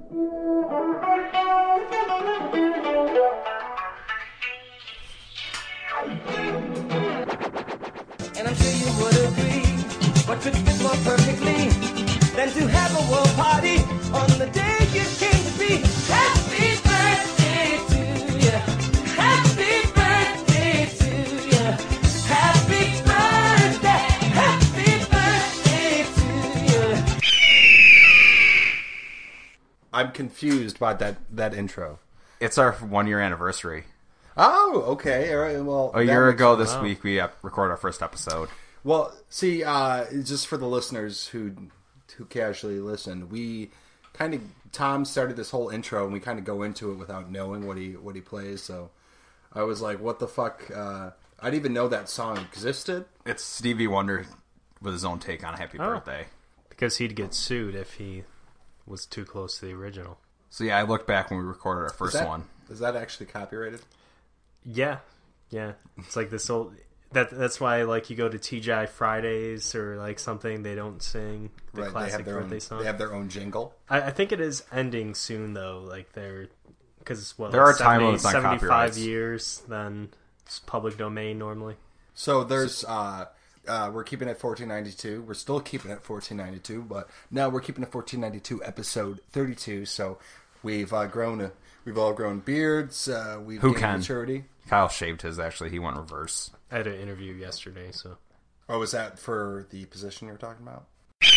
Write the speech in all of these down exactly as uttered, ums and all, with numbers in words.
And I'm sure you would agree, what could fit more perfectly than to have a world party on the day you came to be? Happy birthday to you. Happy birthday to you. Happy birthday. Happy birthday to you. I'm confused by that, that intro. It's our one year anniversary. Oh, okay. All right. Well, A that year makes ago sense. this week, we uh, recorded our first episode. Well, see, uh, just for the listeners who who casually listen, we kind of Tom started this whole intro, and we kind of go into it without knowing what he what he plays. So I was like, "What the fuck?" Uh, I didn't even know that song existed. It's Stevie Wonder with his own take on Happy Oh. Birthday. Because he'd get sued if he was too close to the original. So yeah, I looked back when we recorded our Is first that, one. is that actually copyrighted? Yeah, yeah. It's like this old. That that's why like you go to T G I Fridays or like something, they don't sing the Right. They classic have their birthday own. song. They have their own jingle. I, I think it is ending soon though. Like they're because what There like are time seventy, limits on seventy-five copyrights. years. Then it's public domain normally. So there's. Uh, uh, we're keeping it fourteen ninety-two. We're still keeping it fourteen ninety-two, but now we're keeping it fourteen ninety-two, episode thirty-two. So we've uh, grown. A, we've all grown beards. Uh, we've Who gained can? maturity. Kyle shaved his, actually. He went reverse. I had an interview yesterday, so Oh, was that for the position you were talking about?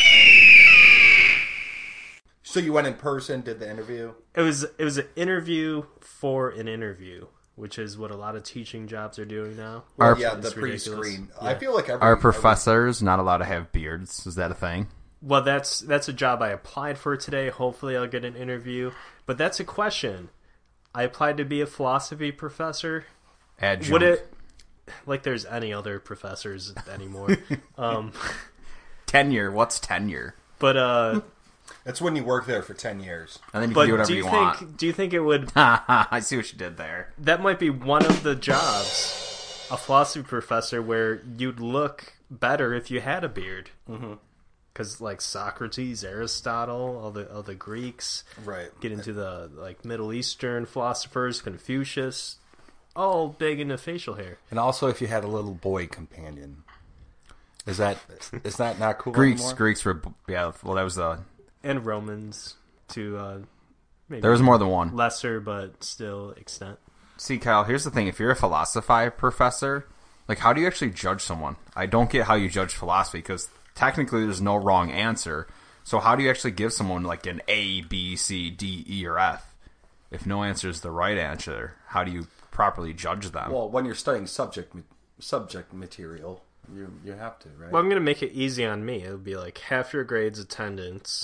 So you went in person, did the interview? it was it was an interview for an interview, which is what a lot of teaching jobs are doing now. Well, Our- yeah, It's the ridiculous. pre-screen. Yeah. I feel like every, Are every- professors not allowed to have beards? Is that a thing? Well, that's that's a job I applied for today. Hopefully, I'll get an interview. But that's a question. I applied to be a philosophy professor. Adjunct. Would it like there's any other professors anymore? um, Tenure. What's tenure? but uh, That's when you work there for ten years. And then you but can do whatever do you, you want. think do you think it would? I see what you did there. That might be one of the jobs, a philosophy professor, where you'd look better if you had a beard. Because like Socrates, Aristotle, all the all the Greeks, Right. get into the like Middle Eastern philosophers, Confucius, all big into facial hair. And also if you had a little boy companion. Is that is that not cool Greeks. anymore? Greeks were... Yeah, well, that was the... And Romans to uh, maybe There was more than one. lesser but still extent. See, Kyle, here's the thing. If you're a philosophy professor, like, how do you actually judge someone? I don't get how you judge philosophy, because technically there's no wrong answer. So how do you actually give someone, like, an A, B, C, D, E, or F? If no answer is the right answer, how do you properly judge them? Well, when you're studying subject ma- subject material, you you have to, right? Well, I'm gonna make it easy on me. It'll be like half your grades attendance.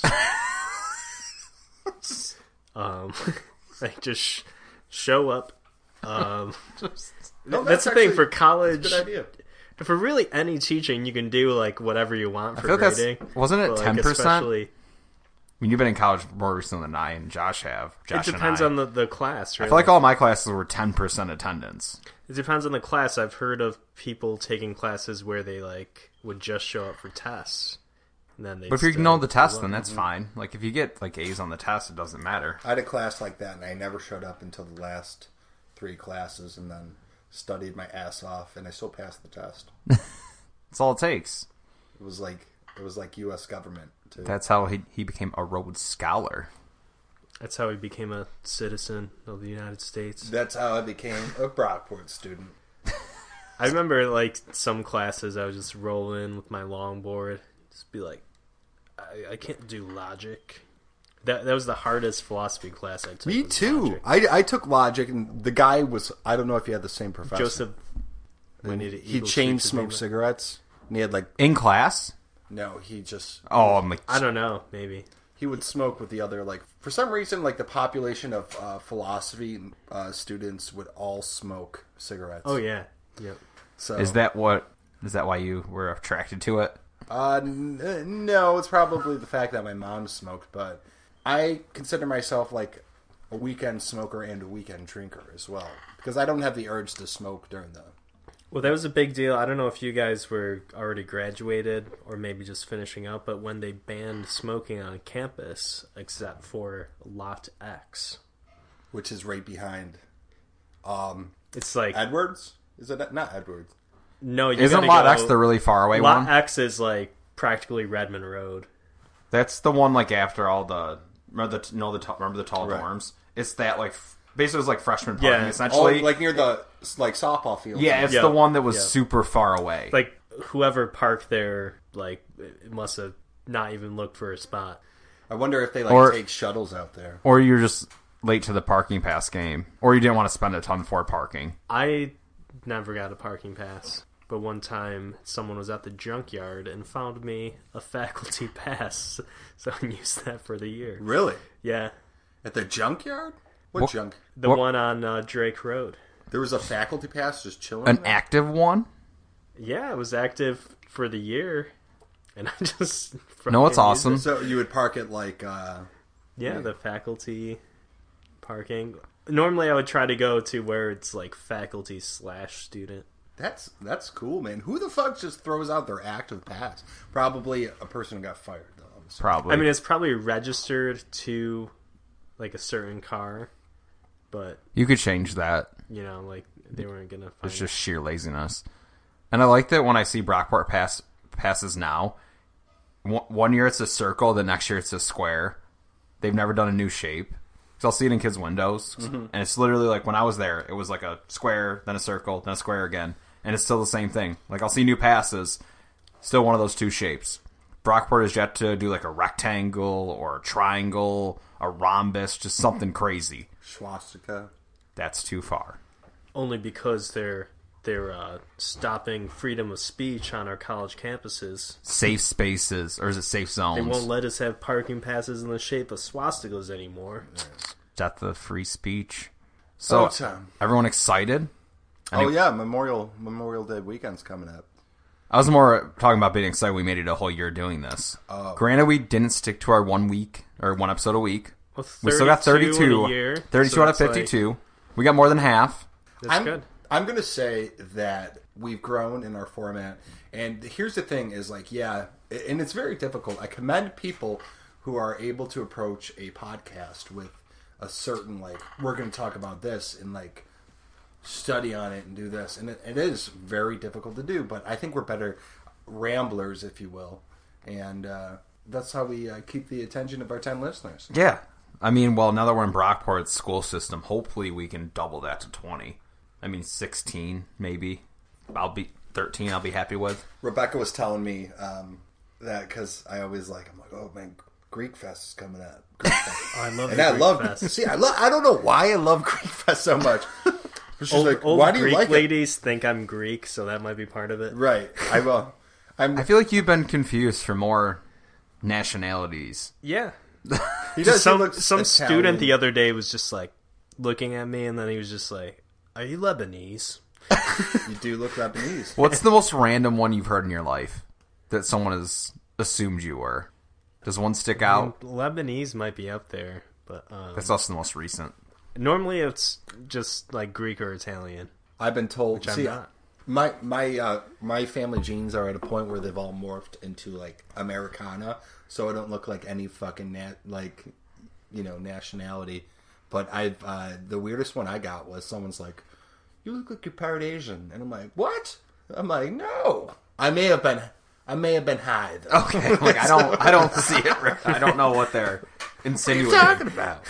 um, like just sh- show up. Um, No, that's, the thing actually- for college. Good idea. For really any teaching, you can do like whatever you want for feel like that's- grading. wasn't it But, like, ten percent? especially- I mean, you've been in college more recently than I and Josh have. It Josh depends and I. on the, the class, right? I feel like all my classes were ten percent attendance. It depends on the class. I've heard of people taking classes where they like would just show up for tests. And then they But if you know the test, then that's fine. Like, if you get, like, A's on the test, it doesn't matter. I had a class like that, and I never showed up until the last three classes, and then studied my ass off, and I still passed the test. That's all it takes. It was like it was like U S government. Too. That's how he he became a Rhodes Scholar. That's how he became a citizen of the United States. That's how I became a Brockport student. I remember like some classes I would just roll in with my longboard, just be like, I, I can't do logic. That that was the hardest philosophy class I took. Me was too. logic. I, I took logic, and the guy was, I don't know if you had the same professor. Joseph. We need to he Eagle chain Street to smoked name it. cigarettes, and he had like, In class? no, he just, Oh, I'm like, I don't know. Maybe. he would smoke with the other, like, for some reason, like the population of uh, philosophy uh, students would all smoke cigarettes. Oh yeah. Yep. So, is that what? Is that why you were attracted to it? Uh, n- uh, no, it's probably the fact that my mom smoked, but I consider myself like a weekend smoker and a weekend drinker as well, because I don't have the urge to smoke during the Well, that was a big deal. I don't know if you guys were already graduated or maybe just finishing up, but when they banned smoking on campus, except for Lot X. Which is right behind um, It's like... Edwards? Is it not Edwards? No, you Isn't gotta Lot go, X the really far away Lot one? X is like practically Redmond Road. That's the one like after all the remember the no the t- remember the tall Right. dorms. It's that like f- basically it's like freshman parking Yeah. Oh, essentially. like near the like softball field. yeah, it's Yeah. the one that was Yeah. super far away. Like whoever parked there, like it must have not even looked for a spot. I wonder if they like Or- take shuttles out there. or you're just late to the parking pass game, or you didn't want to spend a ton for parking. I never got a parking pass, but one time someone was at the junkyard and found me a faculty pass, so I used that for the year. Really? Yeah, At the junkyard? What, What- junk? the What- one on uh, Drake Road. There was a faculty pass just chilling. An there? active one? Yeah, it was active for the year, and I just No, it's fucking awesome. used So you would park it like. Uh, it. Yeah, the faculty parking. Normally, I would try to go to where it's like faculty slash student. that's that's cool, man. Who the fuck just throws out their active pass? Probably a person who got fired, though. I'm assuming. Probably. I mean, it's probably registered to like a certain car, but you could change that. you know, like they weren't gonna find It's just sheer laziness. And I like that when I see Brockport pass passes now. One, one year it's a circle, the next year it's a square. They've never done a new shape. Because I'll see it in kids' windows, and it's literally like when I was there, it was like a square, then a circle, then a square again, and it's still the same thing. Like I'll see new passes, still one of those two shapes. Brockport has yet to do like a rectangle or a triangle, a rhombus, just something crazy. Swastika. That's too far. only because they're they're uh, stopping freedom of speech on our college campuses. Safe spaces, or is it safe zones? They won't let us have parking passes in the shape of swastikas anymore. Death of free speech. So, Oh, Tom. everyone excited? I Oh think- yeah, Memorial Memorial Day weekend's coming up. I was more talking about being excited we made it a whole year doing this. Oh. Granted, we didn't stick to our one week, or one episode a week. Well, We still got thirty-two thirty-two. in a year, thirty-two so out of it's like- fifty-two. We got more than half. That's I'm, good. I'm gonna say that we've grown in our format, and here's the thing: is like, yeah, and it's very difficult. I commend people who are able to approach a podcast with a certain like, we're going to talk about this and like study on it and do this, and it, it is very difficult to do. But I think we're better ramblers, if you will, and uh, that's how we uh, keep the attention of our ten listeners. Yeah. I mean, well, now that we're in Brockport's school system, hopefully we can double that to twenty. I mean, sixteen, maybe. I'll be thirteen, I'll be happy with. Rebecca was telling me um, that because I always like, I'm like, oh man, Greek Fest is coming up. Greek Fest. Oh, I love and the I Greek love Fest. see, I love. I don't know why I love Greek Fest so much. She's Old, like, old why do you Greek like it? ladies think I'm Greek, so that might be part of it. Right. I will. I'm. I feel like you've been confused for more nationalities. Yeah. he Just he some looks some Italian. student the other day was just like looking at me, and then he was just like, "Are you Lebanese?" You do look Lebanese. What's the most random one you've heard in your life that someone has assumed you were? Does one stick I mean, out? Lebanese might be up there, but um, That's also the most recent. normally it's just like Greek or Italian. I've been told. Which I'm see, not. my my uh, my family genes are at a point where they've all morphed into like Americana, so I don't look like any fucking nat- like you know nationality. But I've uh, the weirdest one I got was someone's like, "You look like you're part Asian," and I'm like, "What?" I'm like, "No, I may have been, I may have been high though." Okay, like I don't, I don't see it. Rick. I don't know what they're What are you insinuating. talking about?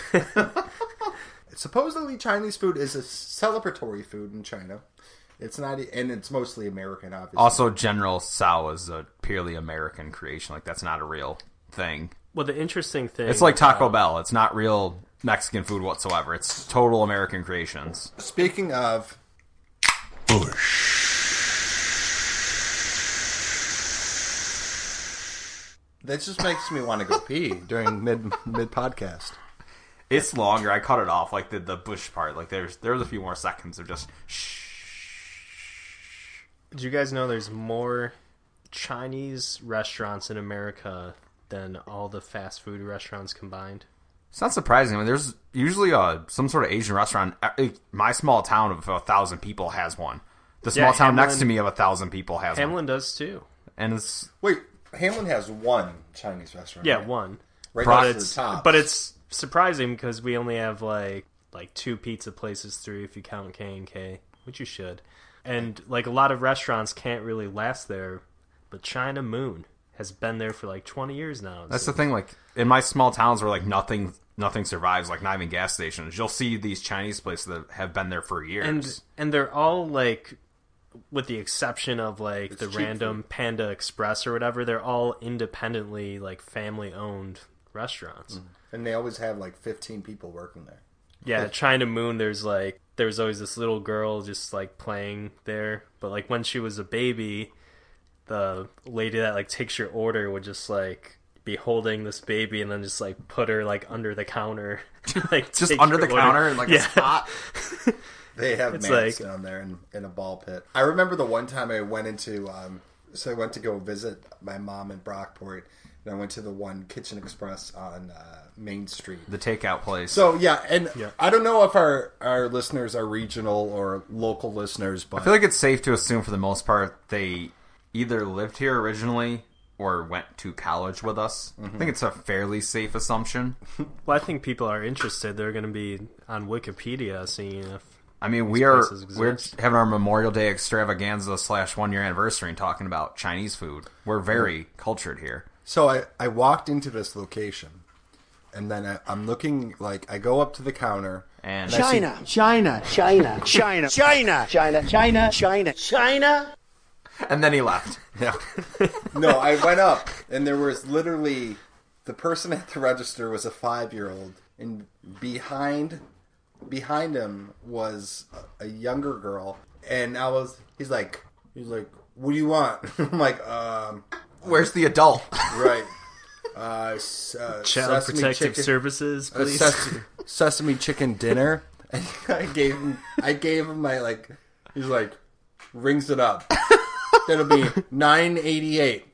Supposedly, Chinese food is a celebratory food in China. It's not, and it's mostly American, obviously. Also, General Tsao is a purely American creation. Like that's not a real thing. Well, the interesting thing It's like Taco about- Bell. It's not real Mexican food whatsoever. It's total American creations. Speaking of that just makes me want to go pee during mid mid podcast. It's longer. I cut it off, like the the Bush part. Like there's there's a few more seconds of just shh. Did you guys know there's more Chinese restaurants in America than all the fast food restaurants combined? It's not surprising. I mean, there's usually a some sort of Asian restaurant. uh, My small town of a thousand people has one. The small Yeah, town next Hamlin- to me of a thousand people has one. Hamlin does too. And it's Wait, Hamlin has one Chinese restaurant. Yeah, right? one. Right But next to It's the top. but it's surprising because we only have like like two pizza places, three if you count K and K, which you should. And like a lot of restaurants can't really last there, but China Moon has been there for like twenty years now. that's So- the thing. Like in my small towns where like nothing nothing survives, like not even gas stations, you'll see these Chinese places that have been there for years. and and they're all like, with the exception of like It's the cheap random Panda Express or whatever, they're all independently like family owned restaurants. and they always have like fifteen people working there. Yeah, China Moon, there's like there's always this little girl just like playing there, but like when she was a baby, the lady that like takes your order would just like be holding this baby and then just like put her like under the counter, like just take under your the order. counter in like Yeah. a spot. They have It's mats like- down there in, in a ball pit. I remember the one time I went into, um, so I went to go visit my mom in Brockport, and I went to the one Kitchen Express on uh, Main Street. The takeout place. So yeah, and Yeah. I don't know if our our listeners are regional or local listeners, but I feel like it's safe to assume for the most part they either lived here originally or went to college with us. I think it's a fairly safe assumption. Well, I think people are interested. They're going to be on Wikipedia seeing if I mean, we are places exist. we're having our Memorial Day extravaganza slash one year anniversary and talking about Chinese food. We're very cultured here. So I, I walked into this location, and then I, I'm looking, like, I go up to the counter. And I see- China, China, China, China, China, China, China, China, China. and then he left. No. no, I went up, and there was literally, the person at the register was a five-year-old, and behind behind him was a, a younger girl, and I was, he's like, he's like, what do you want? I'm like, um, Where's the adult? right. Uh, s- uh, Child sesame Protective chicken- Services, a please. sesame, sesame chicken dinner. And I gave him, I gave him my, like, he's like, rings it up. That'll be nine eighty eight.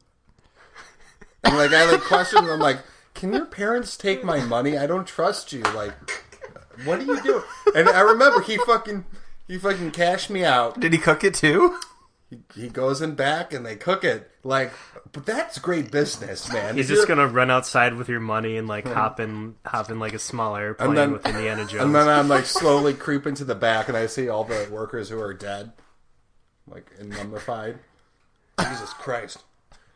And like I like questioned. I'm like, can your parents take my money? I don't trust you. Like, what are you doing? And I remember he fucking he fucking cashed me out. Did he cook it too? He, he goes in back and they cook it. Like, but that's great business, man. He's If just you're- gonna run outside with your money and like hop in, hop in like a small airplane And then- with Indiana Jones. And then I'm like slowly creeping to the back, and I see all the workers who are dead, like and mummified. Jesus Christ!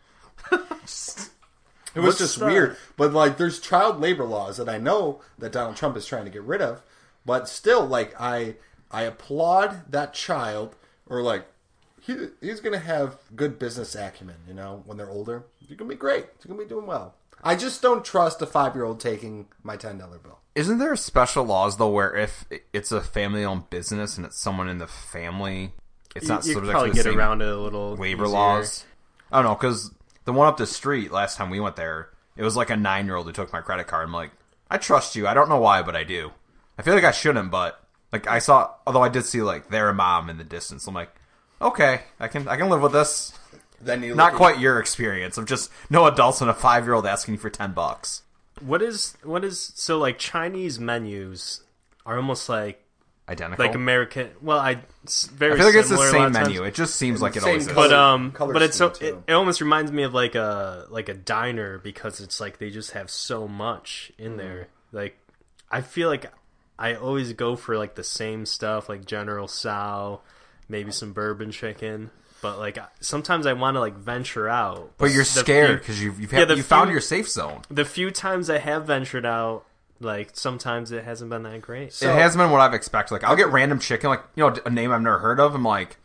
It was What's just the- weird, but like, there's child labor laws that I know that Donald Trump is trying to get rid of, but still, like, I I applaud that child, or like, he he's gonna have good business acumen, you know, when they're older. He's gonna be great. He's gonna be doing well. I just don't trust a five year old taking my ten dollar bill. Isn't there special laws though where if it's a family owned business and it's someone in the family, it's you, not you subject could probably to the get same around it a little waiver easier. laws? I don't know, because the one up the street last time we went there, it was like a nine year old who took my credit card. I'm like, I trust you. I don't know why, but I do. I feel like I shouldn't, but like I saw, although I did see like their mom in the distance. I'm like, okay, I can I can live with this. Then you Not look at- quite your experience of just no adults and a five year old asking you for ten bucks. What is what is so like Chinese menus are almost like Identical. like American. Well, I it's very. I feel like it's the similar a lot same of times. menu. It just seems like it Same always is. color. But um, color but it's so scheme, it, too. it almost reminds me of like a like a diner because it's like they just have so much in Mm. there. Like I feel like I always go for like the same stuff, like General Tso, maybe some bourbon chicken. But like sometimes I want to like venture out. But you're The scared few- because you've you've, Yeah, had, the you found few- your safe zone. The few times I have ventured out, like sometimes it hasn't been that great. So- it hasn't been what I've expected. Like I'll get random chicken, like you know, a name I've never heard of. I'm like,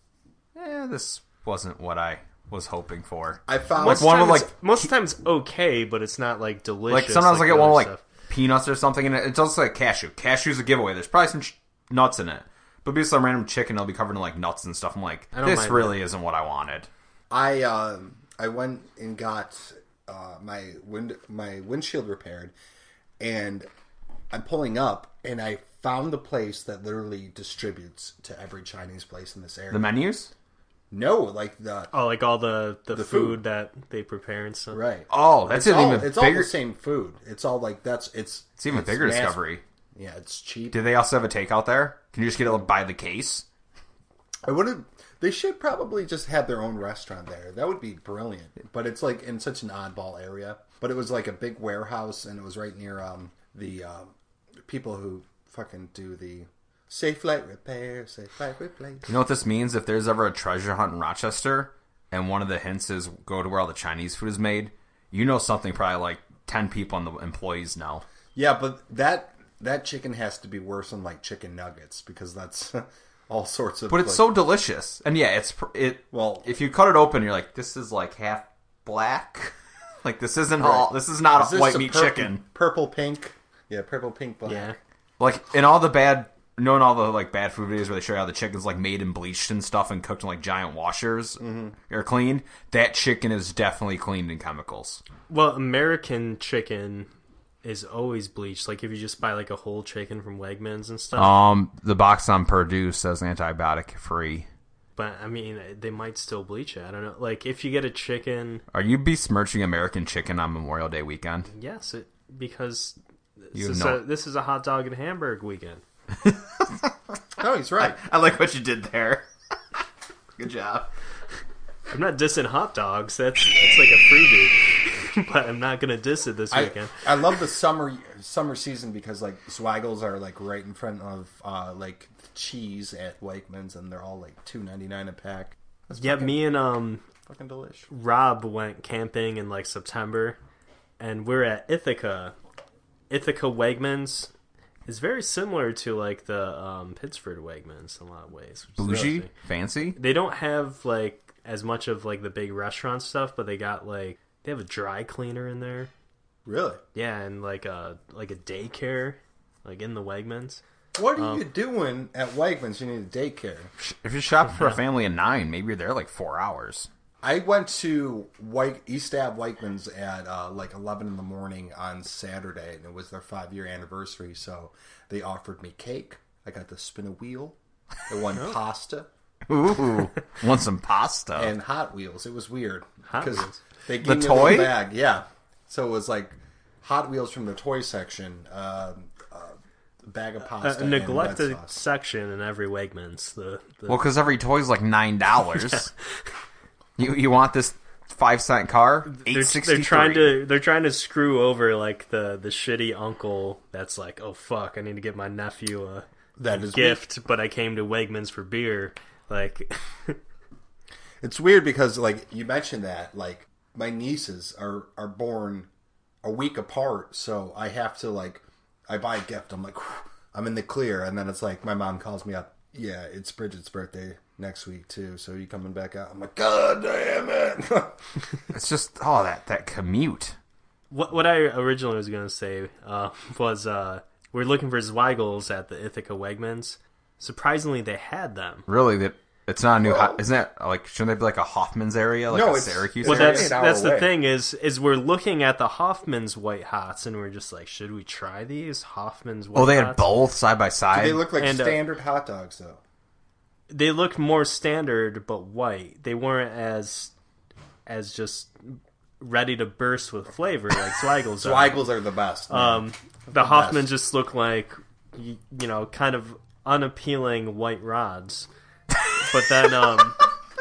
eh, this wasn't what I was hoping for. I found Like Most one with times- like most times okay, but it's not like delicious. like sometimes I like get the one with other like stuff. peanuts or something, and it- it's also like cashew. Cashew's a giveaway. There's probably some ch- nuts in it, but be some random chicken. It'll be covered in like nuts and stuff. I'm like, I don't this mind really isn't what I wanted. I um I went and got uh, my wind my windshield repaired, and I'm pulling up, and I found the place that literally distributes to every Chinese place in this area. The menus. no, like the Oh, like all the, the, The food, food. that they prepare and stuff. right. Oh, that's it's an all, even it's all bigger. the same food. It's all like that's it's It's even bigger mass- discovery. Yeah, it's cheap. Do they also have a takeout there? Can you just get it by the case? I wouldn't. They should probably just have their own restaurant there. That would be brilliant. But it's like in such an oddball area. But it was like a big warehouse, and it was right near um, the um, people who fucking do the safe light repair, safe light replace. You know what this means? If there's ever a treasure hunt in Rochester, and one of the hints is go to where all the Chinese food is made, you know something probably like ten people on the employees know. Yeah, but that that chicken has to be worse than like chicken nuggets because that's all sorts of. But it's like, so delicious, and yeah, it's it. Well, if you cut it open, you're like, this is like half black. Like this isn't right. all. This is not Is a this white a meat purple, chicken. Purple pink. Yeah, purple pink black. Yeah. Like in all the bad, knowing all the like bad food videos where they show you how the chicken's like made and bleached and stuff and cooked in like giant washers mm-hmm. or cleaned. That chicken is definitely cleaned in chemicals. Well, American chicken is always bleached. Like if you just buy like a whole chicken from Wegmans and stuff. Um, the box on Purdue says antibiotic free. But I mean, they might still bleach it. I don't know. Like if you get a chicken, Are you besmirching American chicken on Memorial Day weekend? yes, it because this, You is, know. a, this is a hot dog and hamburg weekend. No, he's right. I like what you did there. Good job. I'm not dissing hot dogs. That's that's like a freebie. But I'm not gonna diss it this I, weekend. I love the summer summer season because like Zweigels are like right in front of uh, like cheese at Wegmans and they're all like two ninety nine a pack. That's Yeah, fucking, me and um fucking delish. Rob went camping in like September, and we're at Ithaca. Ithaca Wegmans is very similar to like the um, Pittsford Wegmans in a lot of ways. which is Bougie? interesting. Fancy? They don't have like as much of like the big restaurant stuff, but they got like they have a dry cleaner in there. Really? Yeah, and like a like a daycare, like in the Wegmans. What are Um, you doing at Wegmans? You need a daycare. If you're shopping for a family of nine, maybe you're there like four hours. I went to White, East Ave Wegmans at uh, like eleven in the morning on Saturday, and it was their five year anniversary. So they offered me cake. I got to spin a wheel. I won pasta Ooh, want some pasta? and Hot Wheels. It was weird Hot because Wheels? they gave The me a toy? little bag. Yeah, so it was like Hot Wheels from the toy section, uh, uh, a bag of pasta, A and red neglected sauce. section in every Wegmans. The, the Well, because every toy's like nine dollars. You you want this five cent car? Eight they're, sixty. they're trying to they're trying to screw over like the the shitty uncle that's like, oh fuck, I need to get my nephew a That is gift, but I came to Wegmans for beer. Like, It's weird because, like, you mentioned that, like, my nieces are, are born a week apart, so I have to, like, I buy a gift, I'm like, whew, I'm in the clear, and then it's like, my mom calls me up, yeah, it's Bridget's birthday next week, too, so you coming back out? I'm like, God damn it! It's just oh that that commute. what what I originally was gonna say uh, was uh, we're looking for Zweigels at the Ithaca Wegmans. Surprisingly, they had them. Really, that it's not a new. Ho- isn't that like shouldn't there be like a Hoffman's area, like No, a it's- Syracuse Well, area? that's an hour that's the away. thing is is we're looking at the Hoffman's White Hots and we're just like, should we try these Hoffman's White Oh, they had Hots? both side by side. They look like And, uh, standard hot dogs, though. They looked more standard but white. They weren't as as just ready to burst with flavor like Zweigels. are. Zweigels are the best. man. Um, the the Hoffman best. just look like you, you know, kind of unappealing white rods. But then, um,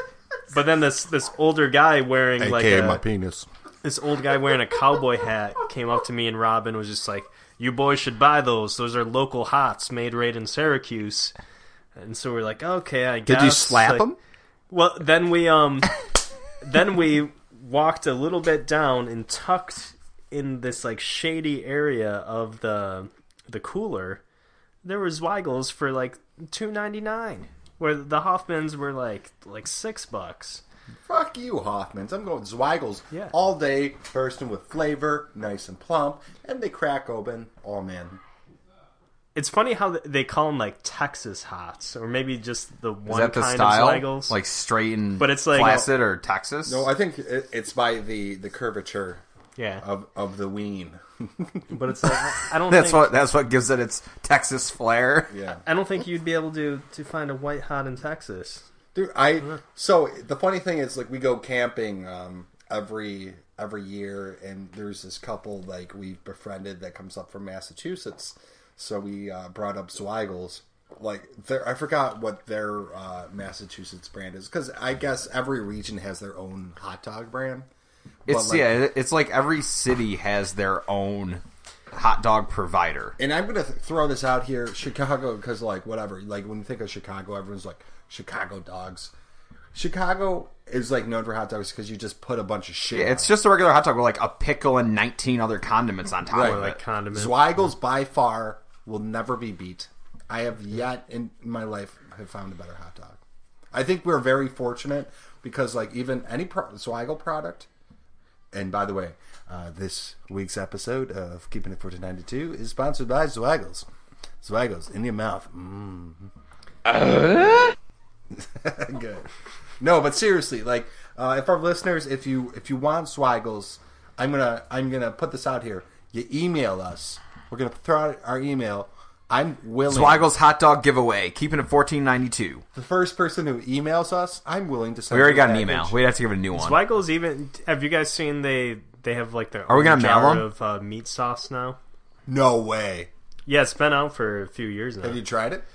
but then this this older guy wearing like a, penis. this old guy wearing a cowboy hat came up to me and Rob and was just like, "You boys should buy those. Those are local hots made right in Syracuse." And so we're like, "Okay, I guess." Did you slap Like- them? Well, then we um, then we walked a little bit down and tucked in this like shady area of the the cooler. There was Zweigels for like two ninety nine, where the Hoffmans were like like six bucks. Fuck you, Hoffmans. I'm going Zweigels Yeah. all day, bursting with flavor, nice and plump, and they crack open. Oh, man. It's funny how they call them like Texas hots, or maybe just the Is one that the kind style? of Zweigels. Like straight and But it's like- flaccid or Texas? No, I think it, it's by the, the curvature yeah, of, of the ween. but it's like I I don't. that's think, what that's what gives it its Texas flair. Yeah. I don't think you'd be able to to find a white hot in Texas. Dude, I so the funny thing is, like, we go camping um, every every year, and there's this couple like we've befriended that comes up from Massachusetts. So we uh, brought up Zweigels. like their, I forgot what their uh, Massachusetts brand is because I guess every region has their own hot dog brand. It's like, yeah, it's like every city has their own hot dog provider. And I'm gonna th- throw this out here, Chicago, because like whatever, like when you think of Chicago, everyone's like Chicago dogs. Chicago is like known for hot dogs because you just put a bunch of shit. Yeah, on it's it. just a regular hot dog with like a pickle and nineteen other condiments on top Right. of Like it. condiment. Zweigel's by far will never be beat. I have yet in my life have found a better hot dog. I think we're very fortunate because like even any pro- Zweigel product. And by the way, uh, this week's episode of Keeping It fourteen ninety-two is sponsored by Zweigel's. Zweigel's in your mouth. Mm. Uh? Good. No, but seriously, like uh, if our listeners, if you if you want Zweigel's, I'm gonna I'm gonna put this out here. You email us. We're gonna throw out our email. I'm willing. Zweigel's hot dog giveaway. Keeping it fourteen ninety-two. The first person who emails us, I'm willing to send. We already you a got an package. email. We have to give it a new one. Zweigel's even. Have you guys seen they they have like their Are we own gonna mail jar them? of uh, meat sauce now? No way. Yeah, it's been out for a few years now. Have you tried it?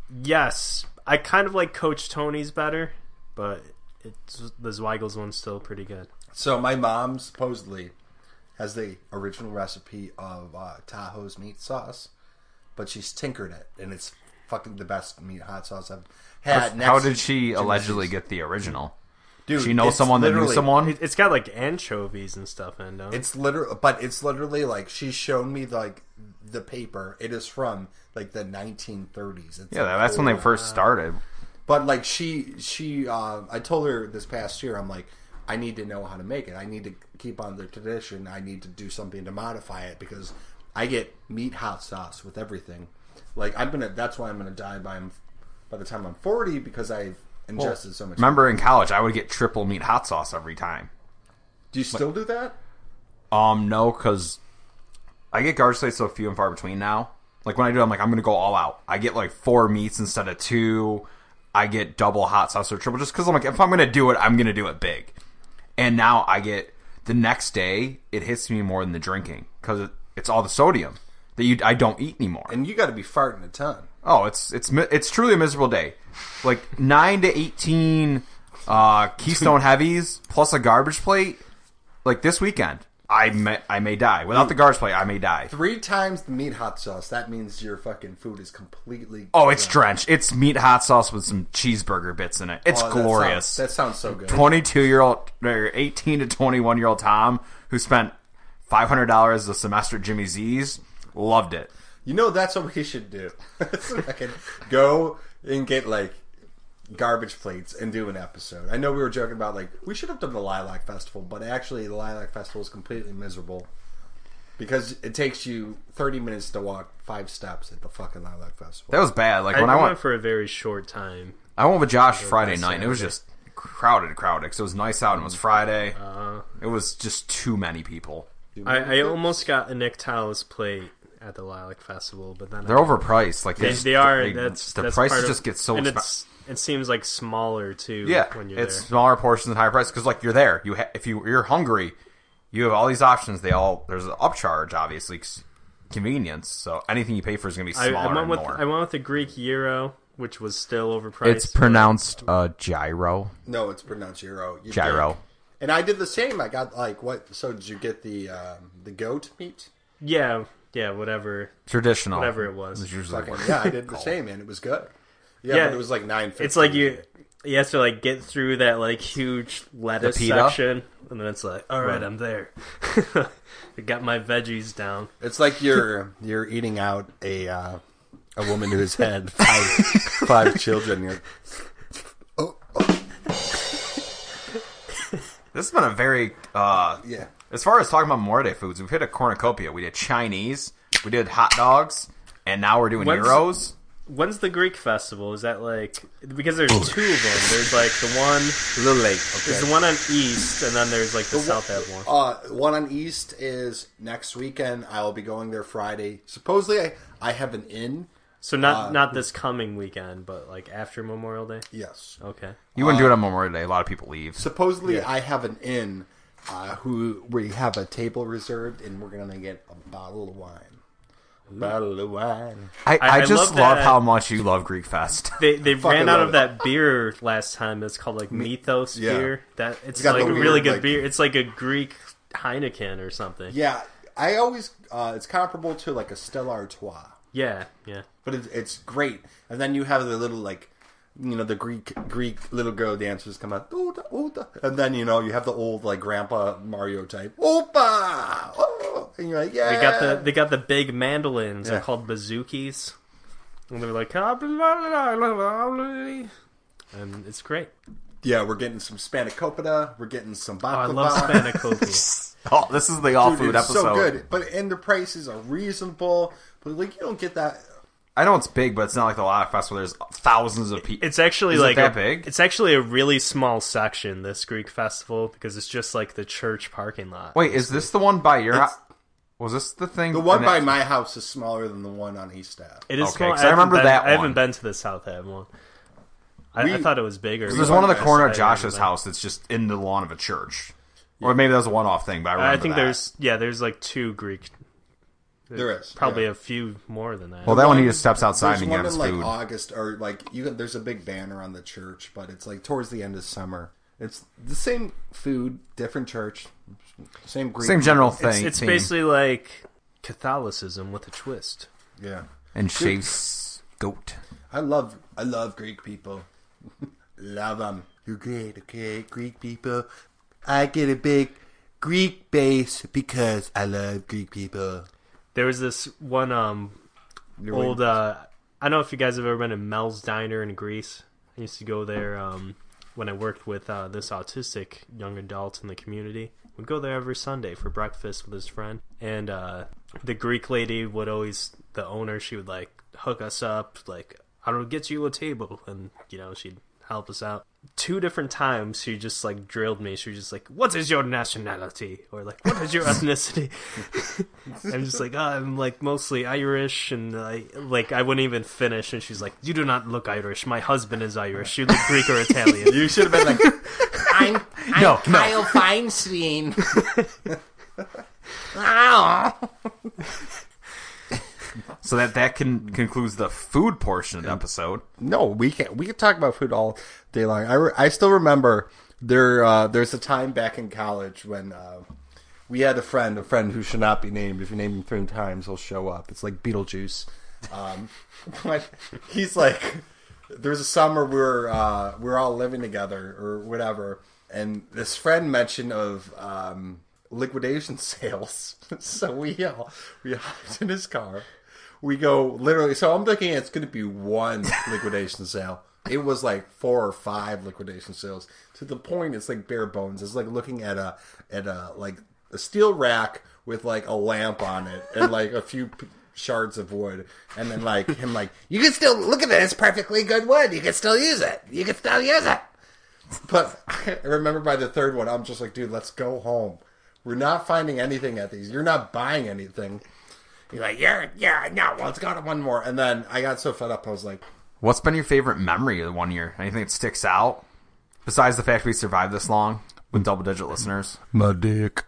Yes, I kind of like Coach Tony's better, but it's the Zweigel's one's still pretty good. So my mom supposedly has the original recipe of uh, Tahoe's meat sauce, but she's tinkered it, and it's fucking the best meat hot sauce I've had. How next did to she Jimmy allegedly C's. get the original? Dude, She knows it's someone that knew literally- someone? It, it's got like anchovies and stuff in, don't it? It's literally, but it's literally like she's shown me like the paper. It is from like the nineteen thirties. It's Yeah, like, that's when they old. first started. But like she, she, uh, I told her this past year, I'm like, I need to know how to make it. I need to keep on the tradition. I need to do something to modify it because I get meat hot sauce with everything. Like I'm gonna. That's why I'm gonna die by by the time I'm forty because I've ingested so much. Remember in college, I would get triple meat hot sauce every time. Do you still do that? Um, no, because I get garbage plates so few and far between now. Like when I do, I'm like, I'm gonna go all out. I get like four meats instead of two. I get double hot sauce or triple just because I'm like, if I'm gonna do it, I'm gonna do it big. And now I get the next day, it hits me more than the drinking because it, it's all the sodium that you I don't eat anymore. And you got to be farting a ton. Oh, it's it's mi- it's truly a miserable day. Like nine to eighteen uh, Keystone Heavies plus a garbage plate. Like this weekend, I may I may die without the garbage plate. I may die. Three times the meat hot sauce. That means your fucking food is completely. Oh, it's drenched. It's meat hot sauce with some cheeseburger bits in it. It's Oh, that glorious. sounds- That sounds so good. twenty-two year old or eighteen to twenty-one year old Tom who spent five hundred dollars a semester at Jimmy Z's loved it. You know, that's what we should do. Fucking go and get like garbage plates and do an episode. I know we were joking about like we should have done the Lilac Festival, but actually the Lilac Festival is completely miserable because it takes you thirty minutes to walk five steps at the fucking Lilac Festival. That was bad. Like I, when I I went went, for a very short time. I went with Josh Friday last night, and it was Saturday. just crowded, crowded. Because it was nice out and it was Friday. Uh, It was just too many people. I, I almost got a Nick Talos plate at the Lilac Festival, but then They're I, overpriced. Like they, just- they are. they- that's the that's prices part of- just get so and expensive. it's, it seems like smaller too. Yeah, when you're it's there. smaller portions and higher price because like you're there. You ha- if you you're hungry, you have all these options. They all there's an upcharge, obviously, 'cause convenience. So anything you pay for is going to be I, smaller I went and with more. I went with the Greek gyro, which was still overpriced. It's pronounced uh, gyro. No, it's pronounced gyro. You Gyro. did. And I did the same. I got like what? So did you get the um, the goat meat? Yeah, yeah, whatever. Traditional. Whatever it was. Is usually Fucking, what yeah, I it's did the called. same, and it was good. Yeah, Yeah, but it was like nine fifty. It's like you you have to like get through that like huge lettuce pita? section, and then it's like, all right, I'm there. I got my veggies down. It's like you're you're eating out a uh, a woman who has had five five children. You're, oh, oh, This has been a very uh, yeah. as far as talking about Memorial Day foods, we've hit a cornucopia. We did Chinese, we did hot dogs, and now we're doing When's- gyros. When's the Greek festival? Is that like because there's two of them? There's like the one. Little Lake. There's Okay. the one on East, and then there's like the South Ave one. Uh, one on East is next weekend. I will be going there Friday. Supposedly, I, I have an inn. So uh, not not this coming weekend, but like after Memorial Day. Yes. Okay. You wouldn't do it on Memorial Day. A lot of people leave. Supposedly, I have an inn uh, who we have a table reserved, and we're gonna get a bottle of wine. bottle of wine. I, I, I just love love, that- how much you love Greek Fest. They they fucking ran out love of it. that beer last time. It's called like Mythos yeah. beer. That it's got like the a weird, really good like- beer. It's like a Greek Heineken or something. Yeah, I always uh, it's comparable to like a Stella Artois, Yeah, yeah. but it's it's great. And then you have the little like, you know, the Greek Greek little girl dancers come out, "Oda, oda," and then you know you have the old like Grandpa Mario type, "Opa!" Oh, and you're like, yeah. They got the they got the big mandolins. Yeah. They're called bazookies, and they're like, "Ah, blah, blah, blah, blah, blah." And it's great. yeah. We're getting some spanakopita. We're getting some Oh, baklava. I love spanakopita. Oh, this is the all Dude, food it's episode. so good, but and the prices are reasonable. But like you don't get that. I know it's big, but it's not like the Live Fest where there's thousands of people. It's actually Is it like that a, big? It's actually a really small section. This Greek festival because it's just like the church parking lot. Wait, is this the one by your It's- house? Was this the thing? The one and by it- my house is smaller than the one on East Ave. It is Okay, small. 'cause I haven't remember been- that I haven't one. been to the South Ave one. I, We- I thought it was bigger. There's one on the Yes, corner I of Josh's remember. house that's just in the lawn of a church. Or maybe that was a one-off thing, but I remember I think that. there's yeah, there's like two Greek. There is Probably yeah. a few more than that. Well, that one he just steps outside There's and one gets in like food. August or like you. There's a big banner on the church, but it's like towards the end of summer. It's the same food, different church, same Greek. Same general people. thing. it's theme. basically like Catholicism with a twist. Yeah, And Chase goat. I love I love Greek people. Love them. You're great, okay, Greek people. I get a big Greek base because I love Greek people. There was this one um You're old waiting- uh I don't know if you guys have ever been to Mel's Diner in Greece. I used to go there um when I worked with uh, this autistic young adult in the community. We'd go there every Sunday for breakfast with his friend. And uh the Greek lady would always the owner, she would like hook us up, like, I don't get you a table, and you know, she'd help us out. Two different times she just like drilled me. She was just like, what is your nationality? Or like, what is your ethnicity? I'm just like, oh, I'm like mostly Irish, and I like I wouldn't even finish, and she's like, you do not look Irish. My husband is Irish. You look Greek or Italian. You should have been like, I'm, I'm No, no. Kyle Feinstein. Ow. So that that can concludes the food portion of the episode. no, we can't. We can talk about food all day long. I, re- I still remember there. Uh, there's a time back in college when uh, we had a friend, a friend who should not be named. If you name him three times, he'll show up. It's like Beetlejuice. Um, but he's like, there's a summer we were uh, we were all living together or whatever, and this friend mentioned of um, liquidation sales. So we all we hopped in his car. We go literally. So I'm thinking it's going to be one liquidation sale. It was like four or five liquidation sales to the point it's like bare bones. It's like looking at a at a like a steel rack with like a lamp on it and like a few p- shards of wood, and then like him like You can still look at it. It's perfectly good wood. You can still use it. You can still use it. But I remember by the third one, I'm just like, dude, let's go home. We're not finding anything at these. You're not buying anything. You're like, yeah, yeah, no, let's go to one more. And then I got so fed up, I was like, What's been your favorite memory of the one year? Anything that sticks out? Besides the fact we survived this long with double digit listeners. my dick.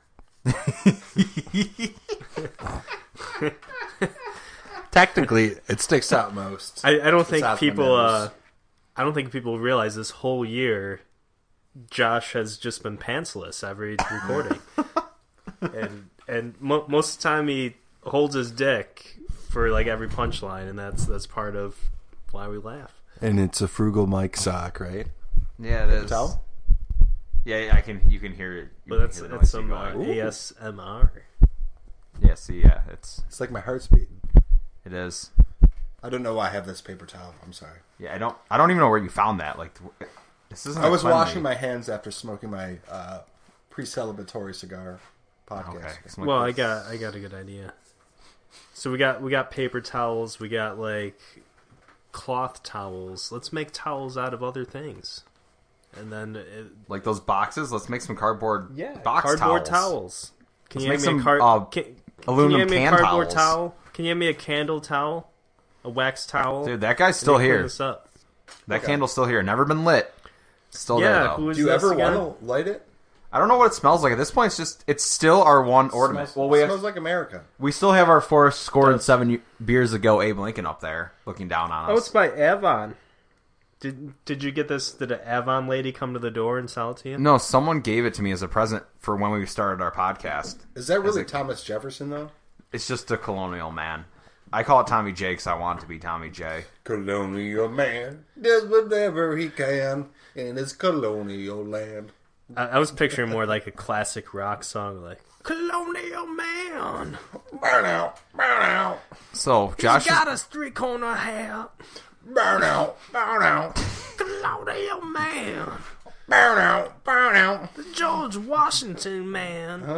Technically, it sticks out most. I, I don't think Besides my people. Uh, nose. I don't think people realize this whole year, Josh has just been pantsless every recording, and and mo- most of the time he holds his dick for like every punchline, and that's that's part of why we laugh. And it's a frugal Mike sock, right? Yeah, it is. Towel? Yeah, yeah, I can. You can hear it. You But can that's hear the that's noise some uh, going. A S M R. Yeah, see, yeah, it's It's like my heart's beating. it is. I don't know why I have this paper towel. I'm sorry. Yeah, I don't. I don't even know where you found that. Like, this isn't. I a was cleanly- washing my hands after smoking my uh, pre-celebratory cigar podcast. Okay. Well, I got I got a good idea. So we got we got paper towels. We got like cloth towels. Let's make towels out of other things, and then it, like those boxes. Let's make some cardboard. yeah, box cardboard towels. towels. Can Let's you make hand me a some, card? uh, can, can aluminum you hand me a can cardboard towels. towel? Can you hand me a candle towel? A wax towel? Dude, that guy's Can still you clean here. This up? That Okay. candle's still here. Never been lit. Still Yeah, there though. who is Do you this ever again? want to light it? I don't know what it smells like. At this point, it's just, it's still our one ornament. Smells, Well, we, smells have, like America. we still have our four score and seven beers ago Abe Lincoln up there looking down on us. Oh, it's by Avon. Did Did you get this? Did an Avon lady come to the door and sell it to you? No, someone gave it to me as a present for when we started our podcast. Is that really a- Thomas Jefferson, though? It's just a colonial man. I call it Tommy J because I want it to be Tommy J. Colonial man does whatever he can in his colonial land. I, I was picturing more like a classic rock song, like Colonial Man. Burn out, burn out, So, Josh is, a three corner hat. burn out, burn out, Colonial Man. burn out, burn out, The George Washington Man. burn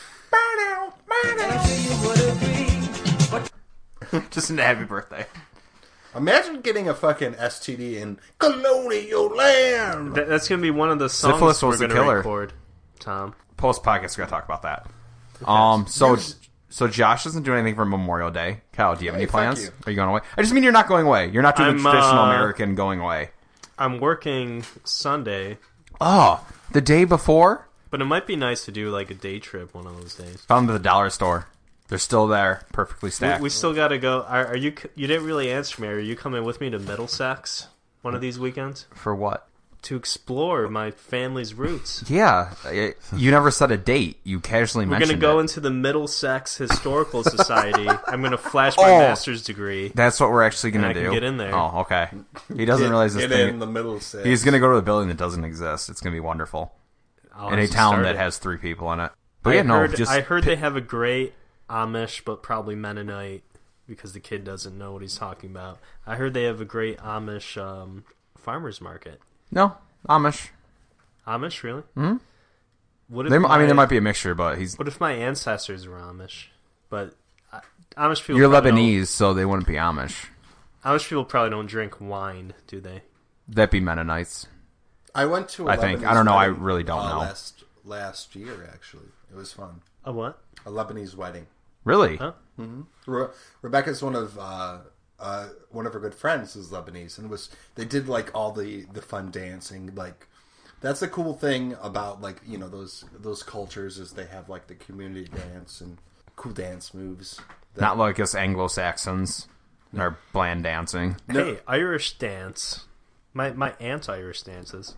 out, burn And I'm out. sure you would agree. But just a happy birthday. Imagine getting a fucking S T D in colonial land. That, that's gonna be one of the songs Syphilis we're was the gonna killer. record, Tom. Post podcast, we're gonna talk about that. Um, so so Josh doesn't do anything for Memorial Day. Kyle, do you have Hey, any fuck plans? you. Are you going away? I just mean you're not going away. You're not doing I'm, the traditional uh, American going away. I'm working Sunday, Oh, the day before, but it might be nice to do like a day trip one of those days. found them at the dollar store. They're still there, perfectly We, stacked. we still got to go. Are, are you? You didn't really answer me. Are you coming with me to Middlesex one of these weekends For what? to explore my family's roots? Yeah, it- you never said a date. You casually We're mentioned gonna go it. into the Middlesex Historical Society. I'm gonna flash my Oh. master's degree. That's what we're actually gonna And I do. can get in there. Oh, okay. He doesn't realize this Get thing. in the middle six. He's gonna go to a building that doesn't exist. It's gonna be wonderful I'll in have a to town start that it. has three people in it. But I yeah, no, heard, just I heard they have a great Amish, but probably Mennonite because the kid doesn't know what he's talking about. I heard they have a great Amish um, farmers market. no Amish. Amish, really? Mm-hmm. What if There, I my- mean, there might be a mixture, but he's What if my ancestors were Amish? But uh, Amish people. you're probably Lebanese, so they wouldn't be Amish. Don't, Amish people probably don't drink wine, do they? That'd be Mennonites. I went to. A I think. Lebanese I don't know. I wedding, really don't uh, know. Last last year, actually, it was fun. A what? A Lebanese wedding. Really? Huh? Re- Rebecca's one of uh, uh, one of her good friends is Lebanese, and it was they did like all the, the fun dancing. Like that's the cool thing about like you know those those cultures is they have like the community dance and cool dance moves. that- Not like us Anglo Saxons. Our bland dancing. Hey, Irish dance. My my aunt's Irish dances.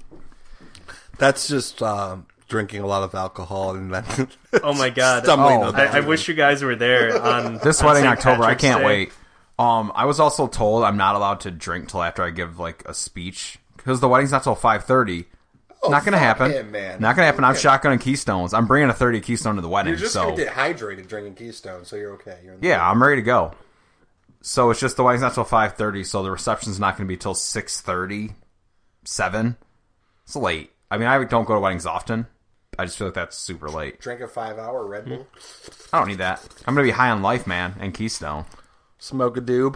That's just um, drinking a lot of alcohol and then Oh my god! stumbling Oh, on I, that. I wish you guys were there on This on wedding in Saint October, I Patrick's can't Day. wait. Um, I was also told I'm not allowed to drink till after I give like a speech because the wedding's not till five thirty. not gonna fuck happen. him, man. Not gonna happen. I'm Fuck shotgunning Keystones. I'm bringing a thirty Keystone to the wedding. You're just so gonna get hydrated drinking Keystone, so you're okay. You're in the yeah, I'm ready to go. So it's just the wedding's not till five thirty, so the reception's not going to be till six thirty, seven. It's late. I mean, I don't go to weddings often. I just feel like that's super late. drink a five hour Red Bull, I don't need that. I'm going to be high on life, man, and Keystone. smoke a doob,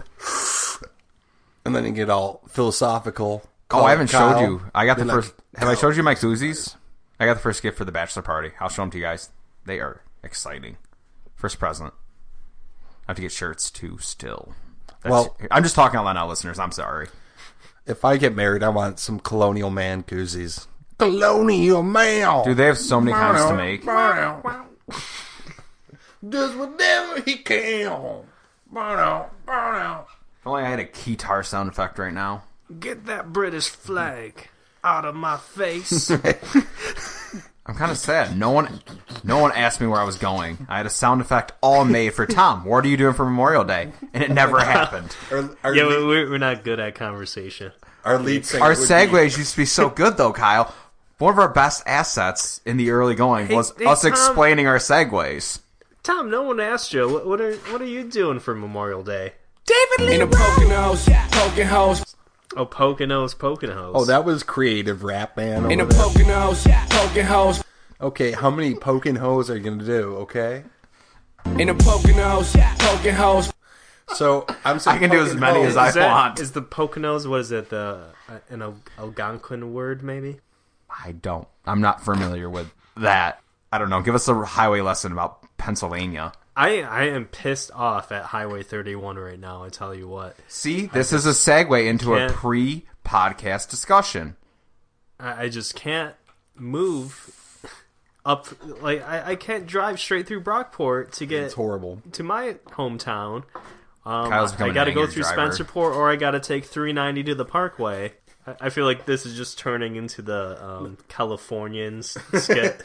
and then you get all philosophical. Oh, I haven't Kyle. showed you. I got the Be like, first. Have I showed you my koozies? I got the first gift for the bachelor party. I'll show them to you guys. They are exciting. First present. I have to get shirts too. Still. That's, Well- I'm just talking out loud now, listeners. I'm sorry. If I get married, I want some colonial man koozies. Colonial man. Dude, they have so many kinds to make. Does whatever he can. Burn out, burn out. If only I had a guitar sound effect right now. Get that British flag out of my face. I'm kind of sad. No one, no one asked me where I was going. I had a sound effect all made for Tom. What are you doing for Memorial Day? And it never happened. Our, our, yeah, lead, we're, we're not good at conversation. our lead singer. Our would be- segues used to be so good, though, Kyle. One of our best assets in the early going Hey- was hey, us Tom. explaining our segues. Tom, no one asked you. What, what are what are you doing for Memorial Day? In the Poconos, poking hoes. Oh, Poconos, Poconos. Oh, that was creative rap, man. In the over there. Poconos, poking hoes. Okay, how many poking hoes are you going to do, okay? In the Poconos, poking hoes. So, I'm saying I can do as poking many hoes. as I is that, want. Is the Poconos, what is it, the uh, an Al- Algonquin word, maybe? I don't. I'm not familiar with that. I don't know. Give us a highway lesson about Pennsylvania. I I am pissed off at Highway thirty-one right now, I tell you what. See, this is a segue into a can't- pre-podcast discussion. I, I just can't move up. Like I, I can't drive straight through Brockport to get It's horrible. to my hometown. Um, Kyle's I becoming got to an go angry through driver. Spencerport, or I got to take three ninety to the Parkway. I, I feel like this is just turning into the um, Californians skit.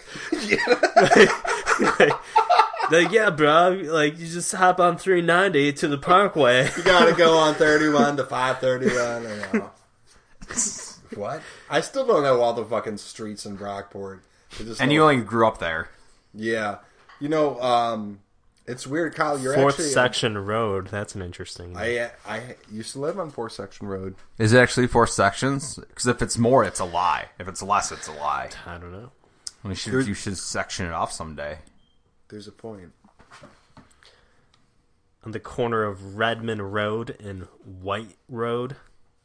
like, like, yeah, bro, like you just hop on three ninety to the Parkway. You gotta go on thirty-one to five thirty-one. And, uh, what? I still don't know all the fucking streets in Brockport. They just And don't- you only grew up there. Yeah. You know, um, it's weird, Kyle. You're Fourth actually... section road. That's an interesting. I I used to live on Fourth Section Road. Is it actually four sections? Because if it's more, it's a lie. If it's less, it's a lie. I don't know. We should, There's- you should section it off someday. There's a point. On the corner of Redmond Road and White Road,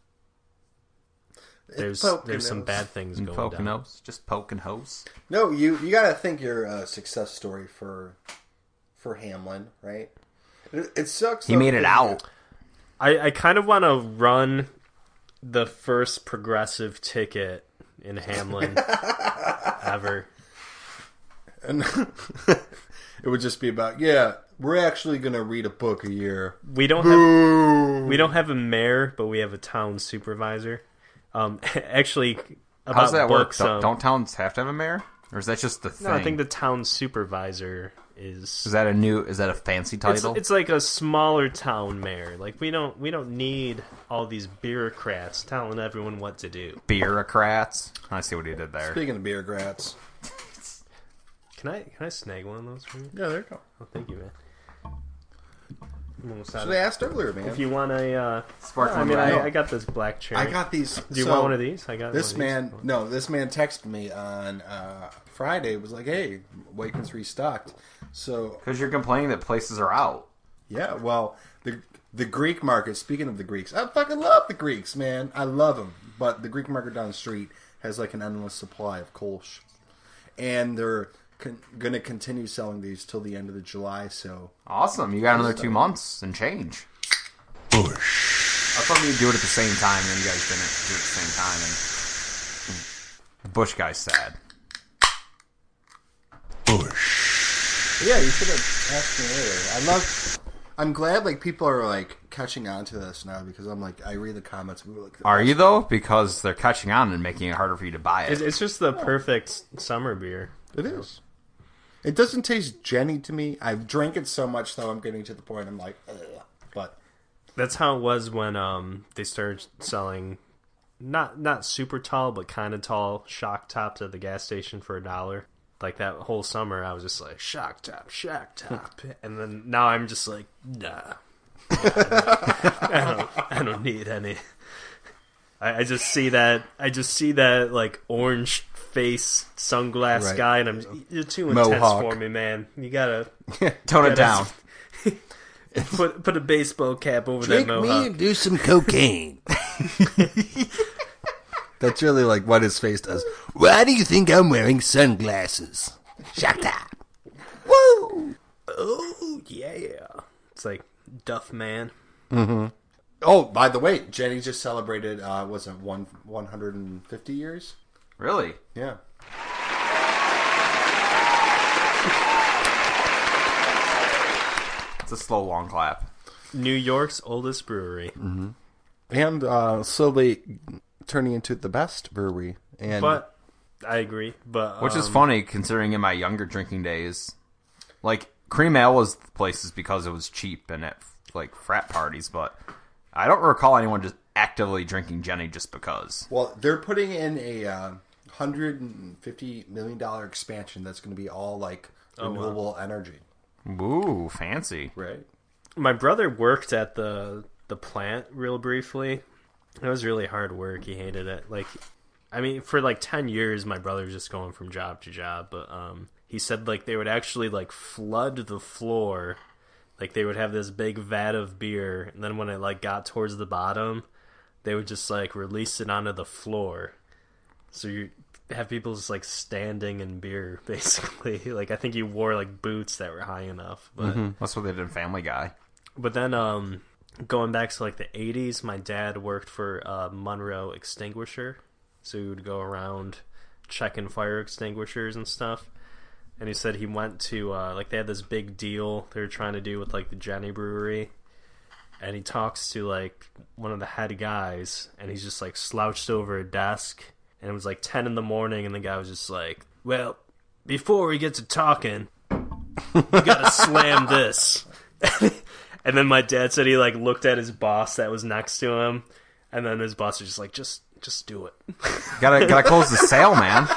there's there's some Poconos. bad things And going poking down. hose, just poking hose. No, you you gotta think you're a success story for for Hamlin, right? It, it sucks. He though, made it because- out. I, I kind of want to run the first progressive ticket in Hamlin ever. And it would just be about, yeah, we're actually gonna read a book a year. We don't have we don't have a mayor, but we have a town supervisor. Um, actually, about How's that work? books, Don't, um, don't towns have to have a mayor, or is that just the thing? No, I think the town supervisor is. Is that a new? Is that a fancy It's, title? it's like a smaller town mayor. Like we don't we don't need all these bureaucrats telling everyone what to do. Bureaucrats. I see what he did there. Speaking of beer grats. Can I can I snag one of those for you? Yeah, there you go. Oh, thank you, man. I'm almost out So of- they asked earlier, man. If you want a, uh, Sparkling I mean, red. I, I got this black cherry. I got these. Do you so want one of these? I got This one of man, these. no, this man texted me on uh, Friday. Was like, "Hey, Waken's restocked." So Because you're complaining that places are out. yeah, well, the the Greek market. Speaking of the Greeks, I fucking love the Greeks, man. I love them. But the Greek market down the street has like an endless supply of Kolsch, and they're con- going to continue selling these till the end of the July. So Awesome. You got another two months and change. Bush. I thought we'd do it at the same time, and then you guys didn't do it at the same time. And the Bush guy's sad. yeah, you should have asked me earlier. I love. I'm glad like people are like catching on to this now because I'm like I read the comments. We were like, Are you, though? Because they're catching on and making it harder for you to buy It's, it. it's just the perfect summer beer. It is. It doesn't taste Jenny to me. I've drank it so much though. I'm getting to the point. I'm like, ugh. But That's how it was when um they started selling not not super tall but kind of tall shock tops at the gas station for a dollar. Like that whole summer, I was just like shock top, shock top, and then now I'm just like, nah, I don't, I don't need any. I, I just see that, I just see that like orange face sunglass Right. guy, and I'm you're too intense Mohawk. for me, man. You gotta Tone it gotta- down. put put a baseball cap over Drink that me mohawk. and do some cocaine. that's really like what his face does. Why do you think I'm wearing sunglasses? Shut up. Woo! Oh yeah, it's like Duff Man. Oh, by the way, Jenny just celebrated. Uh, was it one one hundred and fifty years? Really? Yeah. It's a slow, long clap. New York's oldest brewery. And uh, slowly turning into the best brewery. And But I agree. But Which is um, funny considering in my younger drinking days, like cream ale was places because it was cheap and at like frat parties, but I don't recall anyone just actively drinking Jenny just because. well, they're putting in a uh, one hundred fifty million dollar expansion that's going to be all like renewable energy. Ooh, fancy. Right. my brother worked at the the plant real briefly. It was really hard work. He hated it. Like, I mean, for like ten years, my brother was just going from job to job. But um, he said like they would actually like flood the floor. Like they would have this big vat of beer, and then when it like got towards the bottom, they would just like release it onto the floor. So you have people just like standing in beer, basically. Like I think he wore like boots that were high enough. But That's what they did in Family Guy. but then um, going back to like the eighties, my dad worked for uh, Monroe Extinguisher, so he would go around checking fire extinguishers and stuff. and he said he went to uh, like they had this big deal they were trying to do with like the Jenny Brewery, and he talks to like one of the head guys, and he's just like slouched over a desk, and it was like ten in the morning, and the guy was just like, "Well, before we get to talking, you gotta slam this." And then my dad said he like looked at his boss that was next to him, and then his boss was just like, "Just, just do it." Gotta, gotta close the sale, man.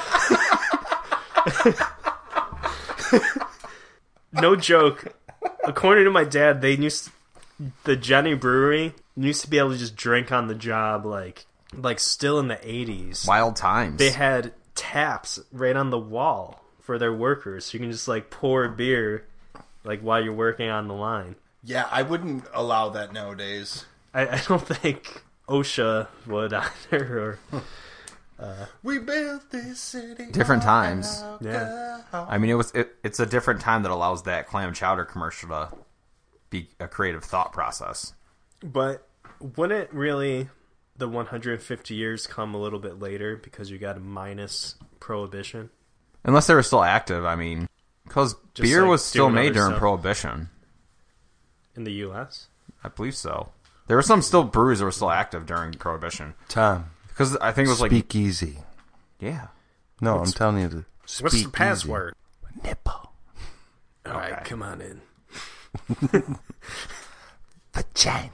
No joke. According to my dad, they used the Jenny Brewery used to be able to just drink on the job, like like still in the eighties. Wild times. They had taps right on the wall for their workers, so you can just like pour beer like while you're working on the line. Yeah, I wouldn't allow that nowadays. I, I don't think OSHA would either. Or uh, we built this city. Different times. Yeah. I mean, it was. It, it's a different time that allows that clam chowder commercial to be a creative thought process. But wouldn't really the one hundred fifty years come a little bit later because you got a minus prohibition? Unless they were still active. I mean, because beer like was still doing made other during stuff. Prohibition. In the U S? I believe so. There were some still breweries that were still active during Prohibition. Tom, because I think it was like speak easy. Yeah. No, I'm telling you to speak What's the password? Easy. Nipple. All right, okay. Come on in. Vagina.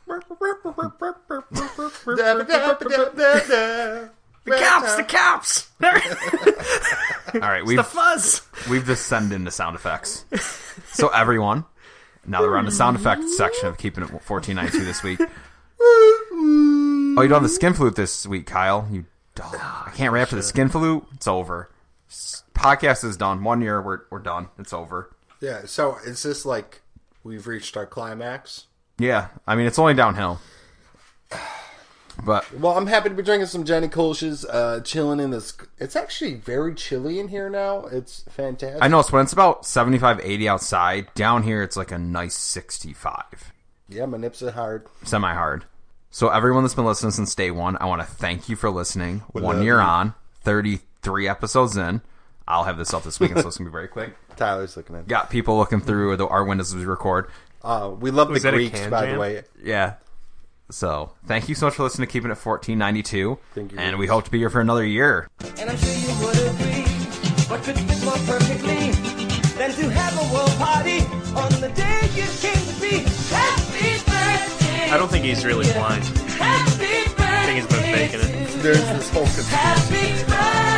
The cops! The cops! All right, we've the fuzz. We've descended into sound effects. So everyone, now that we're on the sound effects section of keeping it fourteen ninety-two this week. Oh, you don't have the skin flute this week, Kyle. You dog. I can't rap for the skin flute. It's over. Podcast is done. One year, we're we're done. It's over. Yeah. So is this like we've reached our climax? Yeah. I mean, it's only downhill. But well, I'm happy to be drinking some Jenny Kolsch's, uh, chilling in this. It's actually very chilly in here now. It's fantastic. I know, so when it's about seventy-five, eighty outside, down here it's like a nice sixty-five. Yeah, my nips are hard. Semi-hard. So everyone that's been listening since day one, I want to thank you for listening. We one love year you. on, thirty-three episodes in. I'll have this up this weekend, so it's going to be very quick. Tyler's looking at. Got people looking through the, our windows as we record. Uh, we love Was the that a Greeks, can by jam? the way. Yeah. So, thank you so much for listening to Keeping It fourteen ninety-two. Thank you. And we hope to be here for another year. And I'm sure you would agree, what could fit more perfectly than to have a world party on the day you came to be? Happy birthday! I don't think he's really blind. Happy birthday! I think he's been faking it. There's this whole conspiracy. Happy birthday!